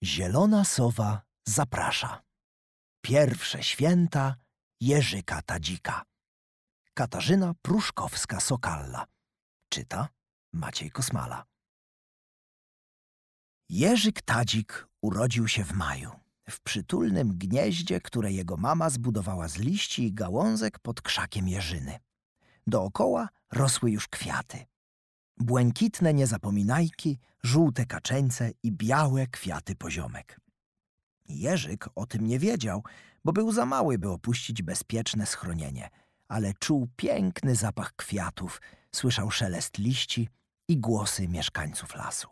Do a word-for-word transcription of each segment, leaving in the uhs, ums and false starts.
Zielona sowa zaprasza. Pierwsze święta Jerzyka Tadzika. Katarzyna Pruszkowska-Sokalla. Czyta Maciej Kosmala. Jerzyk Tadzik urodził się w maju, w przytulnym gnieździe, które jego mama zbudowała z liści i gałązek pod krzakiem jeżyny. Dookoła rosły już kwiaty. Błękitne niezapominajki, żółte kaczeńce i białe kwiaty poziomek. Jerzyk o tym nie wiedział, bo był za mały, by opuścić bezpieczne schronienie, ale czuł piękny zapach kwiatów, słyszał szelest liści i głosy mieszkańców lasu.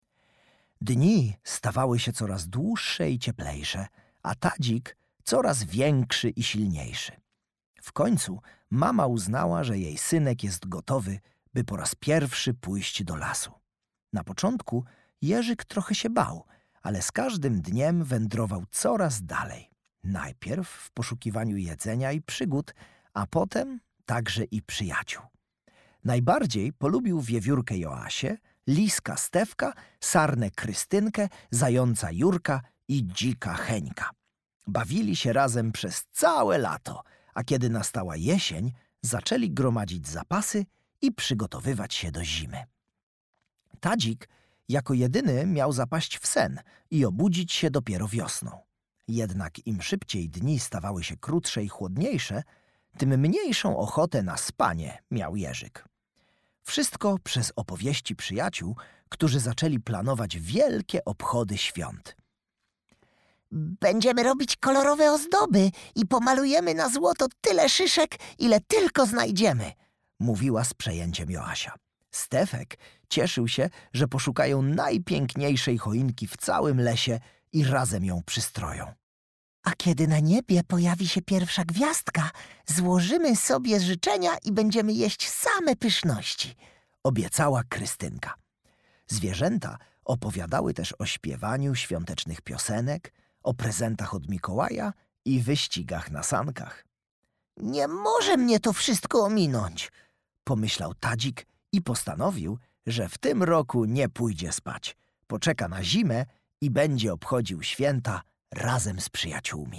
Dni stawały się coraz dłuższe i cieplejsze, a Tadzik coraz większy i silniejszy. W końcu mama uznała, że jej synek jest gotowy, by po raz pierwszy pójść do lasu. Na początku Jerzyk trochę się bał, ale z każdym dniem wędrował coraz dalej. Najpierw w poszukiwaniu jedzenia i przygód, a potem także i przyjaciół. Najbardziej polubił wiewiórkę Joasię, liska Stefka, sarnę Krystynkę, zająca Jurka i dzika Heńka. Bawili się razem przez całe lato, a kiedy nastała jesień, zaczęli gromadzić zapasy i przygotowywać się do zimy. Tadzik jako jedyny miał zapaść w sen i obudzić się dopiero wiosną. Jednak im szybciej dni stawały się krótsze i chłodniejsze, tym mniejszą ochotę na spanie miał Jerzyk. Wszystko przez opowieści przyjaciół, którzy zaczęli planować wielkie obchody świąt. Będziemy robić kolorowe ozdoby i pomalujemy na złoto tyle szyszek, ile tylko znajdziemy, mówiła z przejęciem Joasia. Stefek cieszył się, że poszukają najpiękniejszej choinki w całym lesie i razem ją przystroją. A kiedy na niebie pojawi się pierwsza gwiazdka, złożymy sobie życzenia i będziemy jeść same pyszności, obiecała Krystynka. Zwierzęta opowiadały też o śpiewaniu świątecznych piosenek, o prezentach od Mikołaja i wyścigach na sankach. Nie może mnie to wszystko ominąć, pomyślał Tadzik i postanowił, że w tym roku nie pójdzie spać. Poczeka na zimę i będzie obchodził święta razem z przyjaciółmi.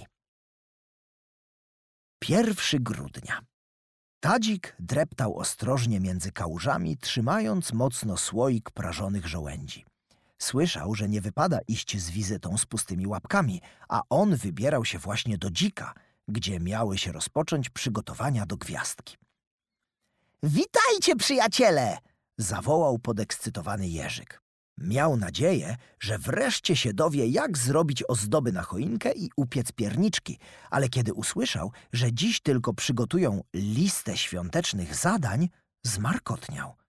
Pierwszy grudnia. Tadzik dreptał ostrożnie między kałużami, trzymając mocno słoik prażonych żołędzi. Słyszał, że nie wypada iść z wizytą z pustymi łapkami, a on wybierał się właśnie do dzika, gdzie miały się rozpocząć przygotowania do gwiazdki. Witajcie, przyjaciele! Zawołał podekscytowany Jerzyk. Miał nadzieję, że wreszcie się dowie, jak zrobić ozdoby na choinkę i upiec pierniczki, ale kiedy usłyszał, że dziś tylko przygotują listę świątecznych zadań, zmarkotniał.